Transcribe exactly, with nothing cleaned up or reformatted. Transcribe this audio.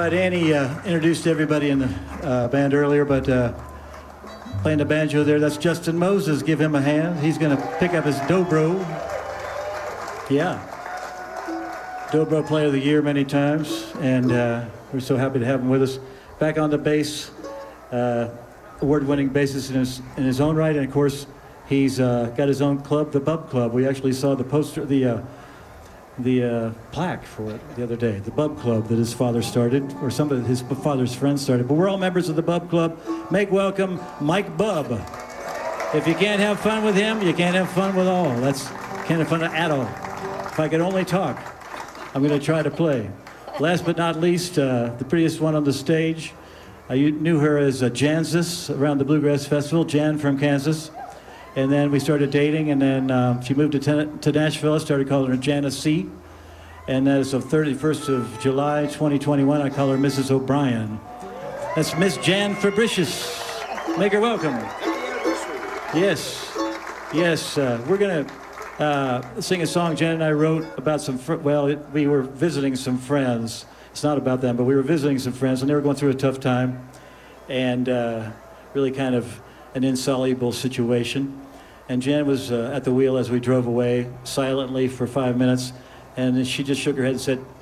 right, Annie uh, introduced everybody in the uh, band earlier, but uh, playing the banjo there, that's Justin Moses. Give him a hand. He's going to pick up his dobro. Yeah. Dobro Player of the Year many times, and uh, we're so happy to have him with us. Back on the bass, uh, award-winning bassist in his, in his own right, and of course, he's uh, got his own club, the Bub Club. We actually saw the poster, the uh, the uh, plaque for it the other day, the Bub Club that his father started, or some of his father's friends started. But we're all members of the Bub Club. Make welcome Mike Bub. If you can't have fun with him, you can't have fun with all. That's can't have fun at all. If I could only talk, I'm going to try to play. Last but not least, uh, the prettiest one on the stage. I knew her as uh, Jansis around the Bluegrass Festival, Jan from Kansas. And then we started dating, and then uh, she moved to, ten- to Nashville. I started calling her Janice C. And as of thirty-first of July, twenty twenty-one, I call her Missus O'Brien. That's Miss Jan Fabricius. Make her welcome. Yes, yes, uh, we're gonna uh, sing a song Jan and I wrote about some, fr- well, it, we were visiting some friends. It's not about them, but we were visiting some friends, and they were going through a tough time, and uh, really kind of an insoluble situation. And Jan was uh, at the wheel as we drove away silently for five minutes, and then she just shook her head and said,